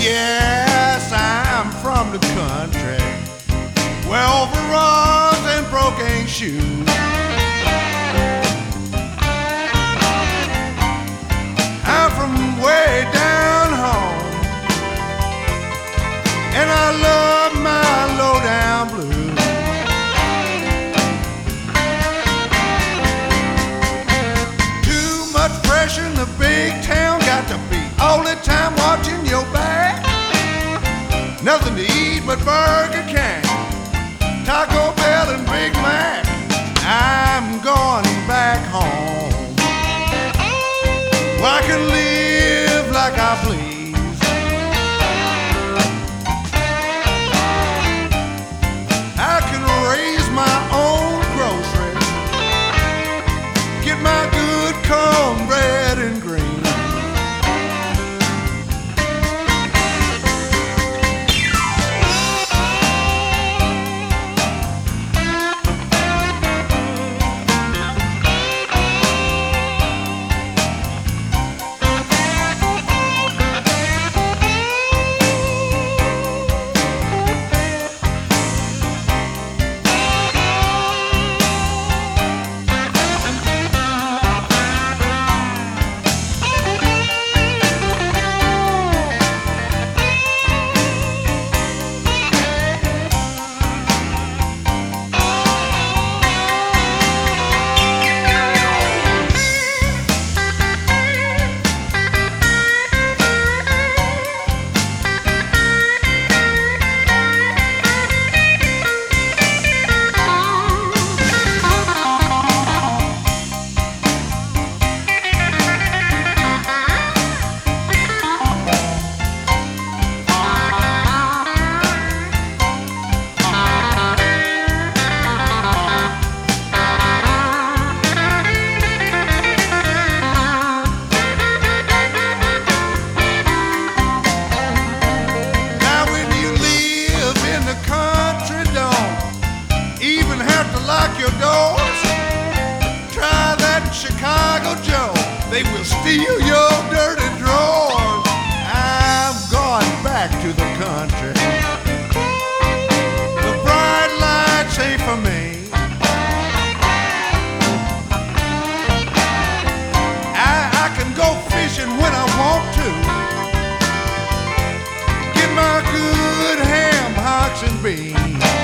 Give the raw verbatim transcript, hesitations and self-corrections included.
Yes, I'm from the country where overalls and broken shoes. I'm from way down home, and I love my low-down blues. Too much pressure in the big town, got to be all the time watching your back. Nothing to eat but Burger King, Taco Bell and Big Mac. I'm going back home where I can live like I please. I can raise my own groceries, get my good cornbread and greens. Lock your doors. Try that in Chicago, Joe. They will steal your dirty drawers. I'm going back to the country. The bright lights ain't for me. I, I can go fishing when I want to. Get my good ham, hocks, and beans.